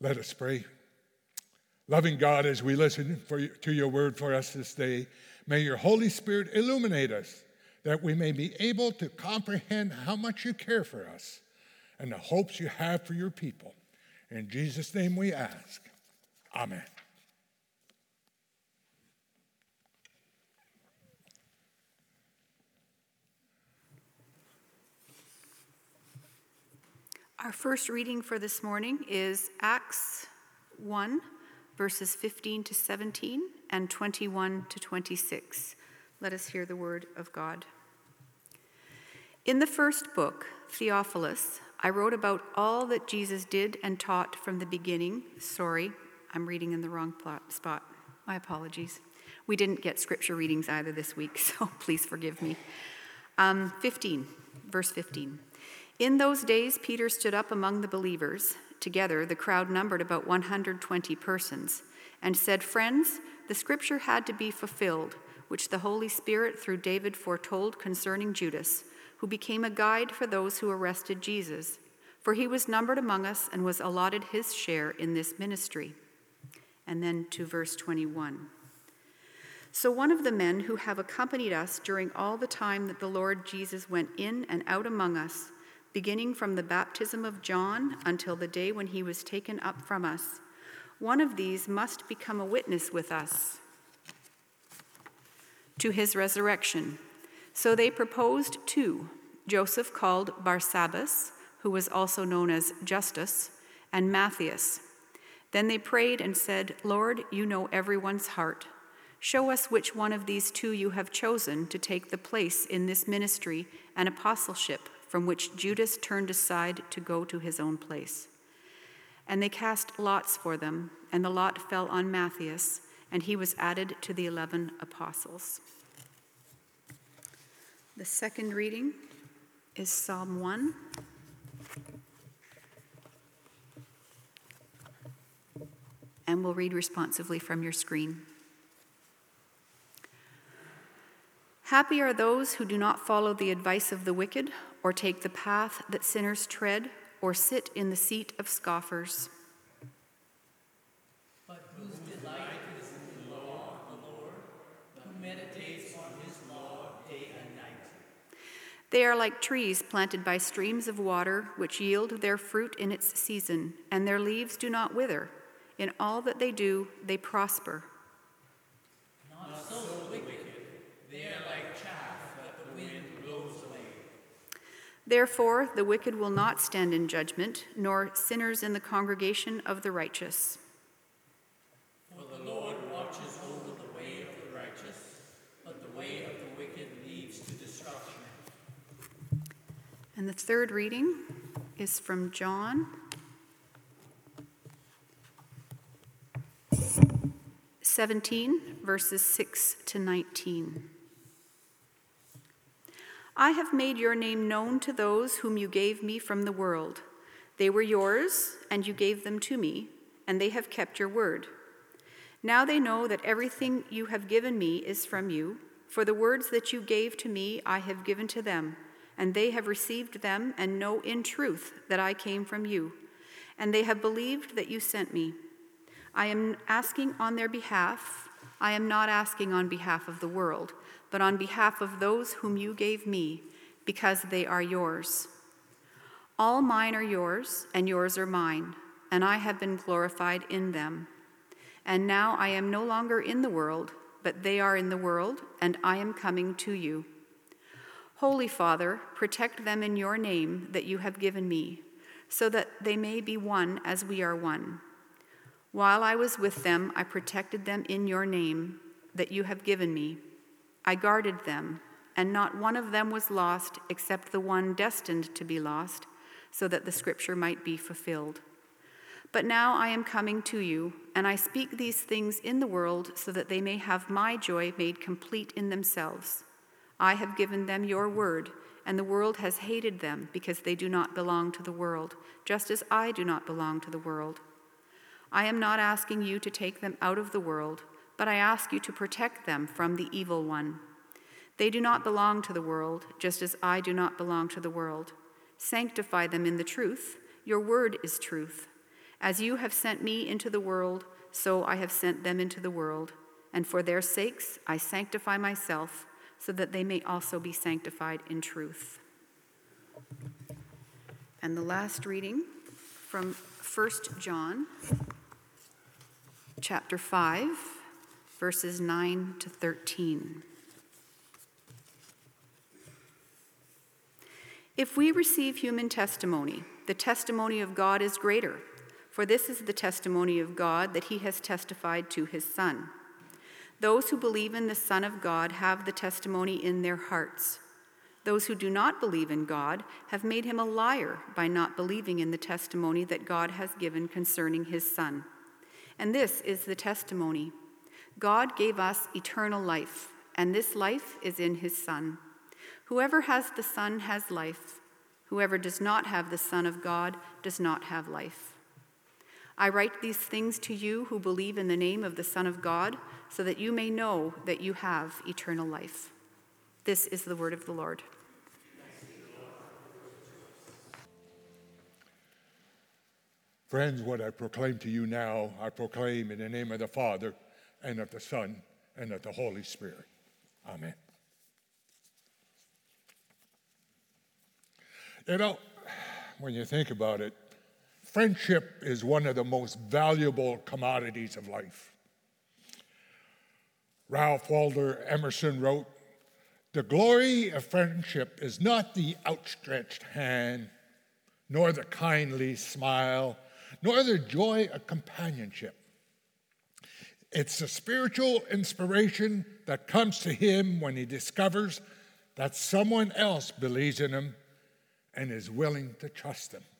Let us pray. Loving God, as we listen to your word for us this day, may your Holy Spirit illuminate us, that we may be able to comprehend how much you care for us and the hopes you have for your people. In Jesus' name we ask. Amen. Our first reading for this morning is Acts 1, verses 15 to 17 and 21 to 26. Let us hear the word of God. In the first book, Theophilus, I wrote about all that Jesus did and taught from the beginning. Sorry, I'm reading in the wrong spot. My apologies. We didn't get scripture readings either this week, so please forgive me. 15, verse 15. In those days, Peter stood up among the believers. Together, the crowd numbered about 120 persons, and said, "Friends, the scripture had to be fulfilled, which the Holy Spirit through David foretold concerning Judas, who became a guide for those who arrested Jesus. For he was numbered among us and was allotted his share in this ministry." And then to verse 21. So one of the men who have accompanied us during all the time that the Lord Jesus went in and out among us, beginning from the baptism of John until the day when he was taken up from us, one of these must become a witness with us to his resurrection. So they proposed two, Joseph called Barsabbas, who was also known as Justus, and Matthias. Then they prayed and said, "Lord, you know everyone's heart. Show us which one of these two you have chosen to take the place in this ministry and apostleship from which Judas turned aside to go to his own place." And they cast lots for them, and the lot fell on Matthias, and he was added to the 11 apostles. The second reading is Psalm 1. And we'll read responsively from your screen. Happy are those who do not follow the advice of the wicked, or take the path that sinners tread, or sit in the seat of scoffers. But whose delight is in the law of the Lord, who meditates on his law day and night. They are like trees planted by streams of water, which yield their fruit in its season, and their leaves do not wither. In all that they do, they prosper. Not so the wicked. They are like chaff that the wind blows away. Therefore, the wicked will not stand in judgment, nor sinners in the congregation of the righteous. For the Lord watches over the way of the righteous, but the way of the wicked leads to destruction. And the third reading is from John 17, verses 6 to 19. I have made your name known to those whom you gave me from the world. They were yours, and you gave them to me, and they have kept your word. Now they know that everything you have given me is from you, for the words that you gave to me I have given to them, and they have received them and know in truth that I came from you, and they have believed that you sent me. I am asking on their behalf. I am not asking on behalf of the world, but on behalf of those whom you gave me, because they are yours. All mine are yours, and yours are mine, and I have been glorified in them. And now I am no longer in the world, but they are in the world, and I am coming to you. Holy Father, protect them in your name that you have given me, so that they may be one as we are one. While I was with them, I protected them in your name that you have given me. I guarded them, and not one of them was lost except the one destined to be lost, so that the scripture might be fulfilled. But now I am coming to you, and I speak these things in the world so that they may have my joy made complete in themselves. I have given them your word, and the world has hated them because they do not belong to the world, just as I do not belong to the world. I am not asking you to take them out of the world, but I ask you to protect them from the evil one. They do not belong to the world, just as I do not belong to the world. Sanctify them in the truth. Your word is truth. As you have sent me into the world, so I have sent them into the world. And for their sakes I sanctify myself, so that they may also be sanctified in truth. And the last reading from 1 John, chapter 5, verses 9 to 13. If we receive human testimony, the testimony of God is greater, for this is the testimony of God that he has testified to his Son. Those who believe in the Son of God have the testimony in their hearts. Those who do not believe in God have made him a liar by not believing in the testimony that God has given concerning his Son. And this is the testimony: God gave us eternal life, and this life is in his Son. Whoever has the Son has life. Whoever does not have the Son of God does not have life. I write these things to you who believe in the name of the Son of God, so that you may know that you have eternal life. This is the word of the Lord. Friends, what I proclaim to you now, I proclaim in the name of the Father, and of the Son, and of the Holy Spirit. Amen. You know, when you think about it, friendship is one of the most valuable commodities of life. Ralph Waldo Emerson wrote, "The glory of friendship is not the outstretched hand, nor the kindly smile, nor the joy of companionship. It's the spiritual inspiration that comes to him when he discovers that someone else believes in him and is willing to trust him."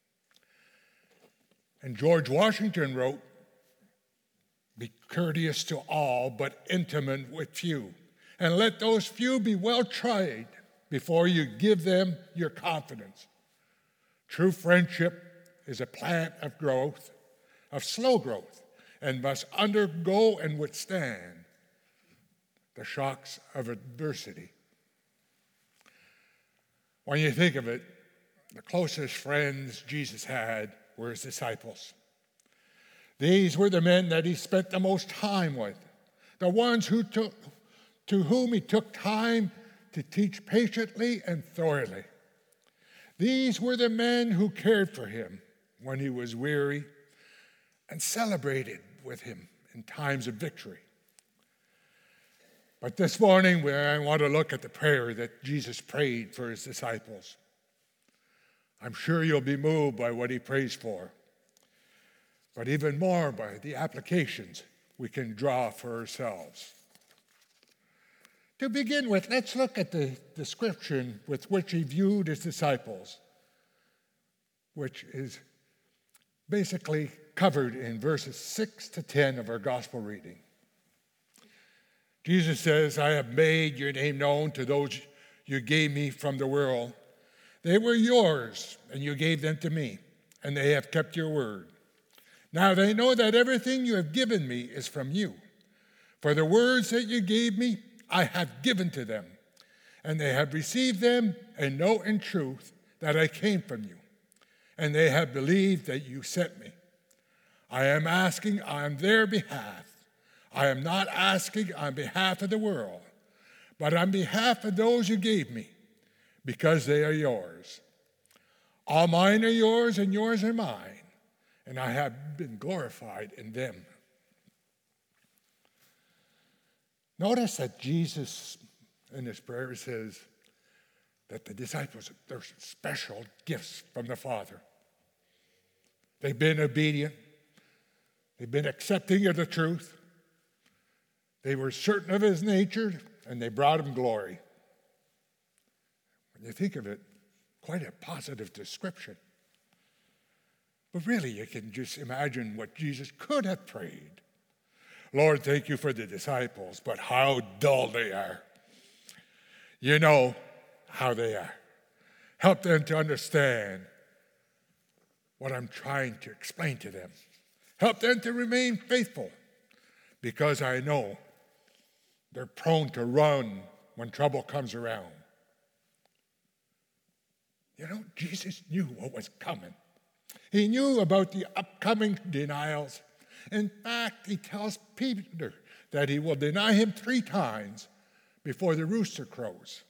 And George Washington wrote, "Be courteous to all, but intimate with few, and let those few be well tried before you give them your confidence. True friendship is a plant of growth, of slow growth, and must undergo and withstand the shocks of adversity." When you think of it, the closest friends Jesus had were his disciples. These were the men that he spent the most time with, the ones to whom he took time to teach patiently and thoroughly. These were the men who cared for him when he was weary and celebrated with him in times of victory. But this morning, I want to look at the prayer that Jesus prayed for his disciples. I'm sure you'll be moved by what he prays for, but even more by the applications we can draw for ourselves. To begin with, let's look at the description with which he viewed his disciples, which is basically covered in verses 6 to 10 of our gospel reading. Jesus says, "I have made your name known to those you gave me from the world. They were yours, and you gave them to me, and they have kept your word. Now they know that everything you have given me is from you. For the words that you gave me, I have given to them, and they have received them and know in truth that I came from you, and they have believed that you sent me. I am asking on their behalf. I am not asking on behalf of the world, but on behalf of those you gave me, because they are yours. All mine are yours, and yours are mine, and I have been glorified in them." Notice that Jesus, in his prayer, says that the disciples, they're special gifts from the Father. They've been obedient. They've been accepting of the truth. They were certain of his nature, and they brought him glory. When you think of it, quite a positive description. But really, you can just imagine what Jesus could have prayed. "Lord, thank you for the disciples, but how dull they are. You know how they are. Help them to understand what I'm trying to explain to them. Help them to remain faithful, because I know they're prone to run when trouble comes around." You know, Jesus knew what was coming. He knew about the upcoming denials. In fact, he tells Peter that he will deny him 3 times before the rooster crows.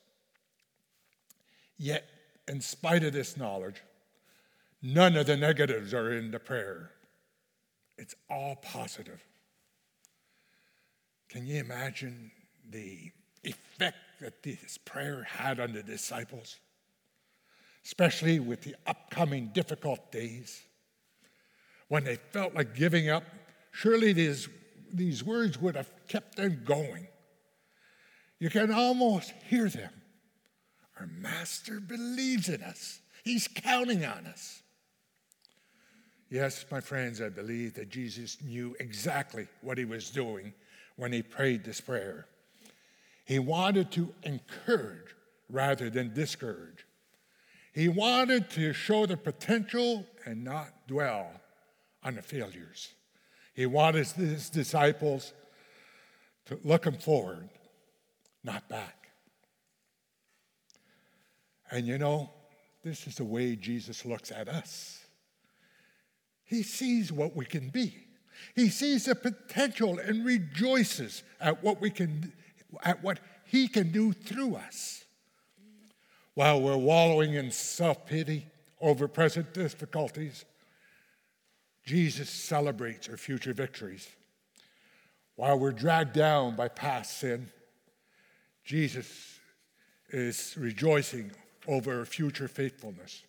Yet, in spite of this knowledge, none of the negatives are in the prayer. It's all positive. Can you imagine the effect that this prayer had on the disciples, especially with the upcoming difficult days? When they felt like giving up, surely these words would have kept them going. You can almost hear them. Our Master believes in us. He's counting on us. Yes, my friends, I believe that Jesus knew exactly what he was doing when he prayed this prayer. He wanted to encourage rather than discourage. He wanted to show the potential and not dwell on the failures. He wanted his disciples to look him forward, not back. And you know, this is the way Jesus looks at us. He sees what we can be. He sees the potential and rejoices at what he can do through us. While we're wallowing in self-pity over present difficulties, Jesus celebrates our future victories. While we're dragged down by past sin, Jesus is rejoicing over our future faithfulness.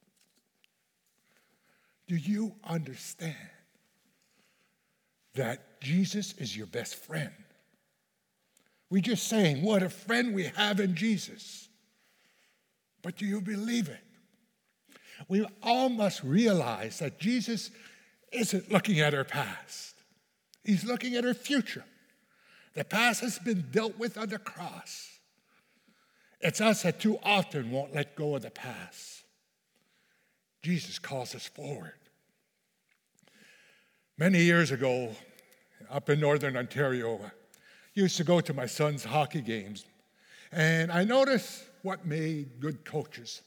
Do you understand that Jesus is your best friend? We're just saying what a friend we have in Jesus. But do you believe it? We all must realize that Jesus isn't looking at our past. He's looking at our future. The past has been dealt with on the cross. It's us that too often won't let go of the past. Jesus calls us forward. Many years ago, up in northern Ontario, I used to go to my son's hockey games, and I noticed what made good coaches.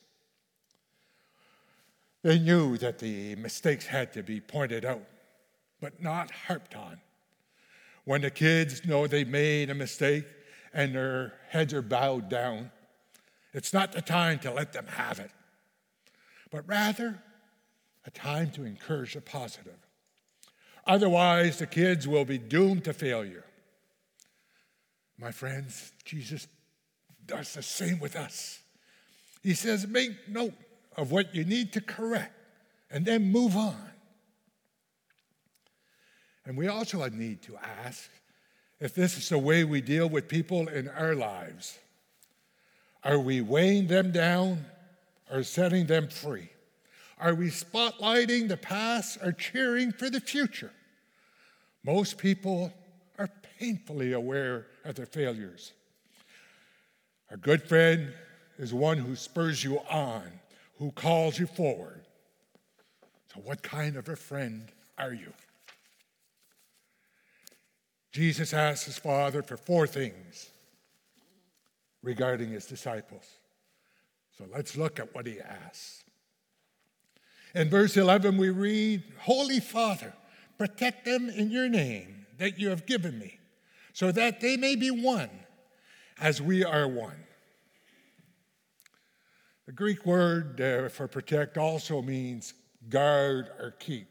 They knew that the mistakes had to be pointed out, but not harped on. When the kids know they made a mistake and their heads are bowed down, it's not the time to let them have it, but rather a time to encourage the positive. Otherwise, the kids will be doomed to failure. My friends, Jesus does the same with us. He says, make note of what you need to correct and then move on. And we also need to ask if this is the way we deal with people in our lives. Are we weighing them down or setting them free? Are we spotlighting the past or cheering for the future? Most people are painfully aware of their failures. A good friend is one who spurs you on, who calls you forward. So what kind of a friend are you? Jesus asked his Father for 4 things regarding his disciples. So let's look at what he asks. In verse 11 we read, Holy Father, protect them in your name that you have given me, so that they may be one as we are one. The Greek word for protect also means guard or keep.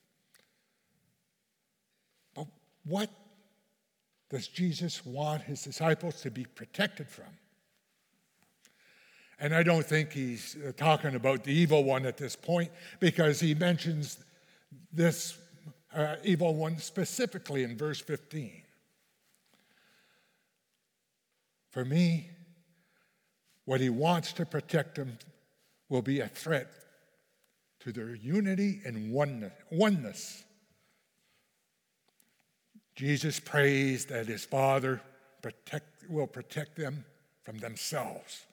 But what does Jesus want his disciples to be protected from? And I don't think he's talking about the evil one at this point, because he mentions this evil one specifically in verse 15. For me, what he wants to protect them will be a threat to their unity and oneness. Jesus prays that his Father will protect them from themselves.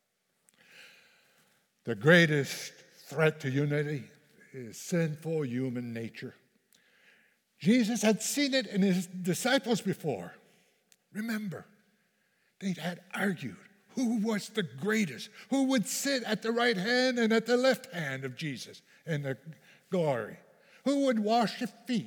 The greatest threat to unity is sinful human nature. Jesus had seen it in his disciples before. Remember, they had argued, who was the greatest, who would sit at the right hand and at the left hand of Jesus in the glory, who would wash the feet.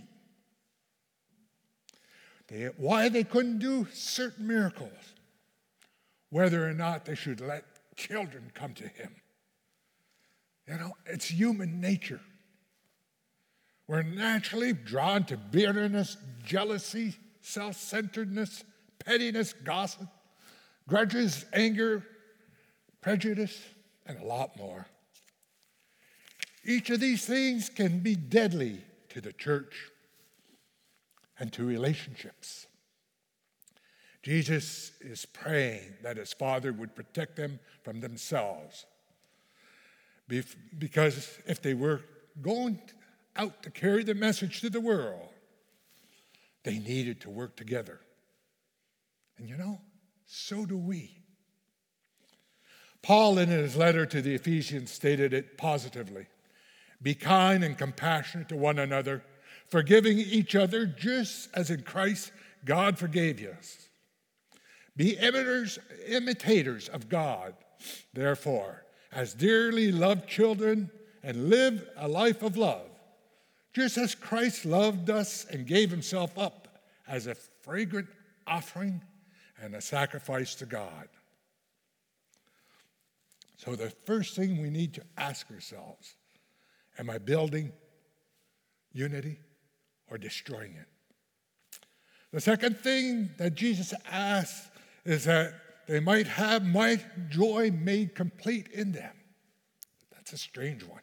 Why they couldn't do certain miracles, whether or not they should let children come to him. You know, it's human nature. We're naturally drawn to bitterness, jealousy, self-centeredness, pettiness, gossip, grudges, anger, prejudice, and a lot more. Each of these things can be deadly to the church and to relationships. Jesus is praying that his Father would protect them from themselves. Because if they were going out to carry the message to the world, they needed to work together. And you know, so do we. Paul, in his letter to the Ephesians, stated it positively. Be kind and compassionate to one another, forgiving each other just as in Christ God forgave you. Be imitators of God, therefore, as dearly loved children, and live a life of love, just as Christ loved us and gave himself up as a fragrant offering and a sacrifice to God. So the first thing we need to ask ourselves, am I building unity or destroying it? The second thing that Jesus asks is that they might have my joy made complete in them. That's a strange one.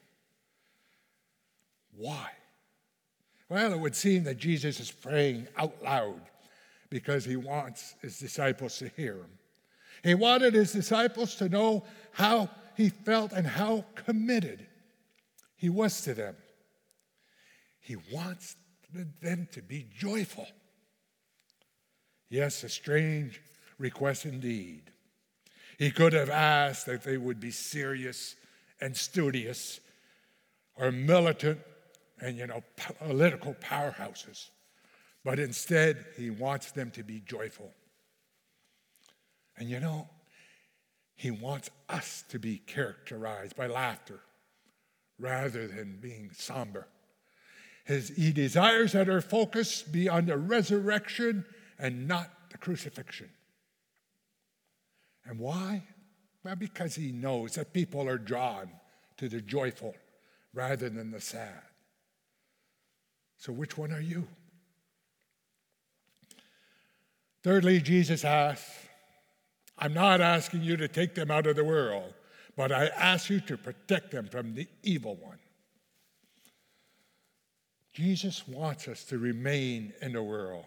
Why? Well, it would seem that Jesus is praying out loud because he wants his disciples to hear him. He wanted his disciples to know how he felt and how committed he was to them. He wants them to be joyful. Yes, a strange request indeed. He could have asked that they would be serious and studious or militant and, political powerhouses. But instead, he wants them to be joyful. And he wants us to be characterized by laughter rather than being somber. He desires that our focus be on the resurrection and not the crucifixion. And why? Well, because he knows that people are drawn to the joyful rather than the sad. So which one are you? Thirdly, Jesus asks, I'm not asking you to take them out of the world, but I ask you to protect them from the evil one. Jesus wants us to remain in the world.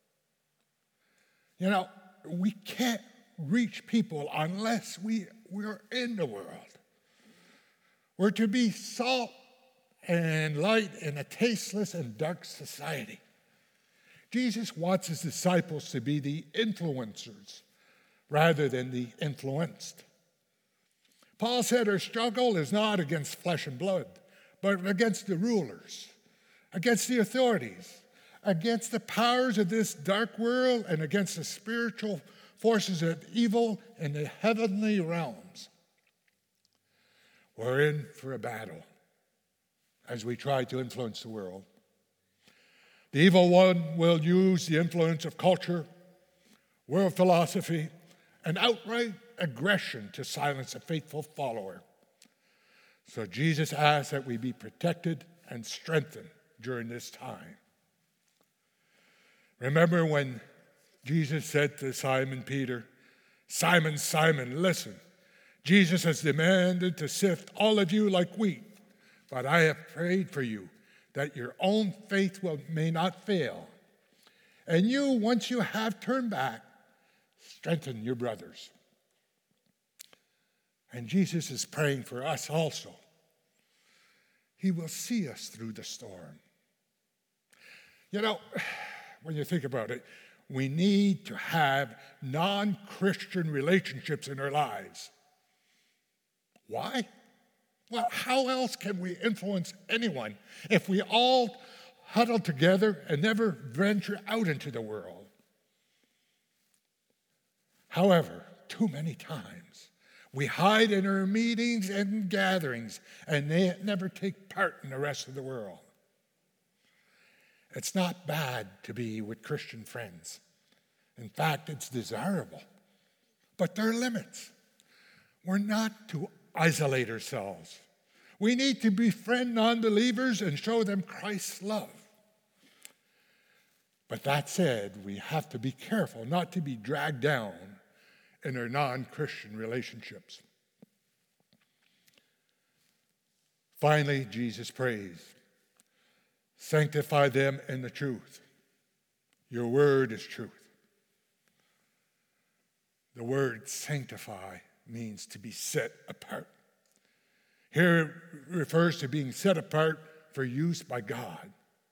We can't reach people unless we're in the world. We're to be salt and light in a tasteless and dark society. Jesus wants his disciples to be the influencers rather than the influenced. Paul said our struggle is not against flesh and blood, but against the rulers, against the authorities, against the powers of this dark world, and against the spiritual forces of evil in the heavenly realms. We're in for a battle as we try to influence the world. The evil one will use the influence of culture, world philosophy, and outright aggression to silence a faithful follower. So Jesus asks that we be protected and strengthened during this time. Remember when Jesus said to Simon Peter, Simon, Simon, listen, Jesus has demanded to sift all of you like wheat, but I have prayed for you that your own faith may not fail. And you, once you have turned back, strengthen your brothers. And Jesus is praying for us also. He will see us through the storm. When you think about it, we need to have non-Christian relationships in our lives. Why? Well, how else can we influence anyone if we all huddle together and never venture out into the world? However, too many times, we hide in our meetings and gatherings and never take part in the rest of the world. It's not bad to be with Christian friends. In fact, it's desirable. But there are limits. We're not to isolate ourselves. We need to befriend non-believers and show them Christ's love. But that said, we have to be careful not to be dragged down in our non-Christian relationships. Finally, Jesus prays, sanctify them in the truth. Your word is truth. The word sanctify means to be set apart. Here it refers to being set apart for use by God.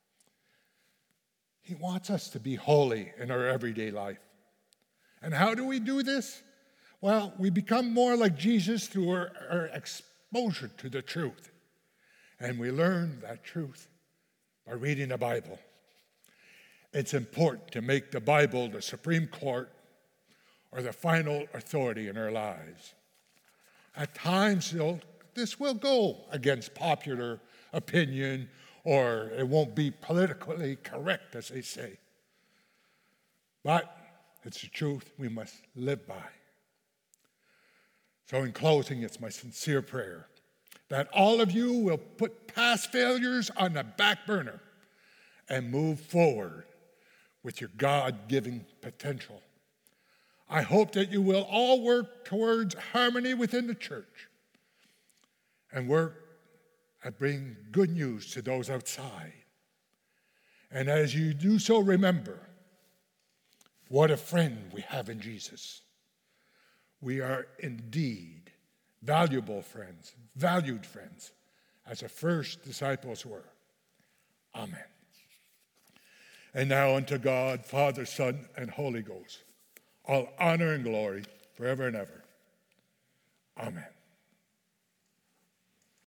He wants us to be holy in our everyday life. And how do we do this? Well, we become more like Jesus through our exposure to the truth. And we learn that truth by reading the Bible. It's important to make the Bible the Supreme Court or the final authority in our lives. At times, this will go against popular opinion, or it won't be politically correct, as they say. But it's the truth we must live by. So in closing, it's my sincere prayer that all of you will put past failures on the back burner and move forward with your God-given potential. I hope that you will all work towards harmony within the church and work at bringing good news to those outside. And as you do so, remember what a friend we have in Jesus. We are indeed valuable friends, valued friends, as the first disciples were. Amen. And now unto God, Father, Son, and Holy Ghost, all honor and glory forever and ever. Amen.